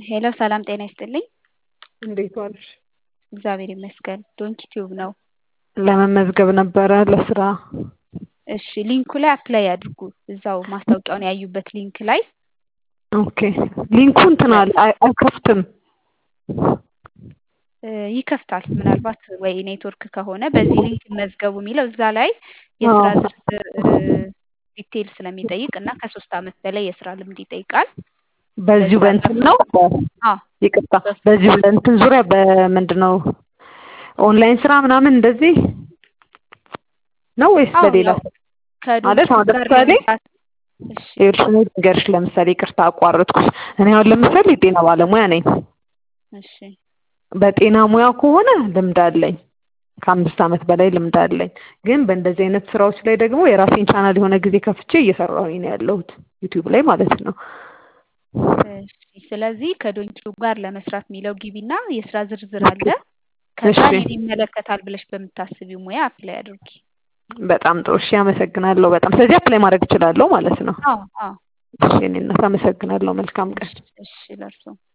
ሄሎ ሰላም ጤና ይስጥልኝ። እንዴት ዋልሽ? እግዚአብሔር ይመስገን። ዶንኪ ቲዩብ ነው። ለመመዝገብ ነበረ ለስራ። እሺ ሊንኩ ላይ አፕላይ ያድርጉ። እዛው ማስታወቂያውን ያዩበት ሊንክ ላይ ኦኬ ሊንኩ እንትን አፕላይ አለ አይከፍትም። ይከፍታል። ምናልባት ወይ ኔትወርክ ከሆነ በዚህ ሊንክ ይመዝገቡ የሚለው እዛ ላይ የስራ አዎ ዝርዝር ዲቴል ስለሚጠይቅ እና ከ3 ዓመት በላይ የስራ ልምድ ይጠይቃል። በዚሁ በዛ በእንትን ዘርፍ ነው አዎ ይቅርታ፣ በስ- በዚሁ በእንትን ዙሪያ በምንድነው ኦንላይን ስራ ምናምን እንደዚህ ነው ወይስ አዎ በሌላ ያው ማለት ከዶንኪ አሁን ጋር ለምሳሌ ለመስራት እሺ ይኸውልሽ እኔ ልንገርሽ፣ ለምሳሌ ይቅርታ አቋረጥኩሽ። እኔ አሁን ለምሳሌ የጤና ባለሙያ ነኝ። እሺ በጤና ሙያ ከሆነ ልምድ አለኝ፣ ከ5 ዓመት በላይ ልምድ አለኝ። ግን በእንደዚህ አይነት ስራዎች ላይ ደግሞ የራሴን ቻናል የሆነ ጊዜ ከፍቼ እየሰራሁኝ ነው ያለሁት ዩቲዩብ ላይ ማለት ነው። እሺ ስለዚህ ከዶንኪው ጋር ለመስራት የሚለው ግቢና የስራ ዝርዝር አለ። እሺ ከዛ እኔን ይመለከታል ብለሽ በምታስቢው ሙያ አፕላይ አድርጊ። በጣም ጥሩ እሺ፣ አመሰግናለሁ በጣም። ስለዚህ አፕላይ ማድረግ እችላለሁ ማለት ነው። አዎ አዎ እሺ እኔ እናት አመሰግናለሁ። መልካም ቀን። እሺ እሺ ለእርሶ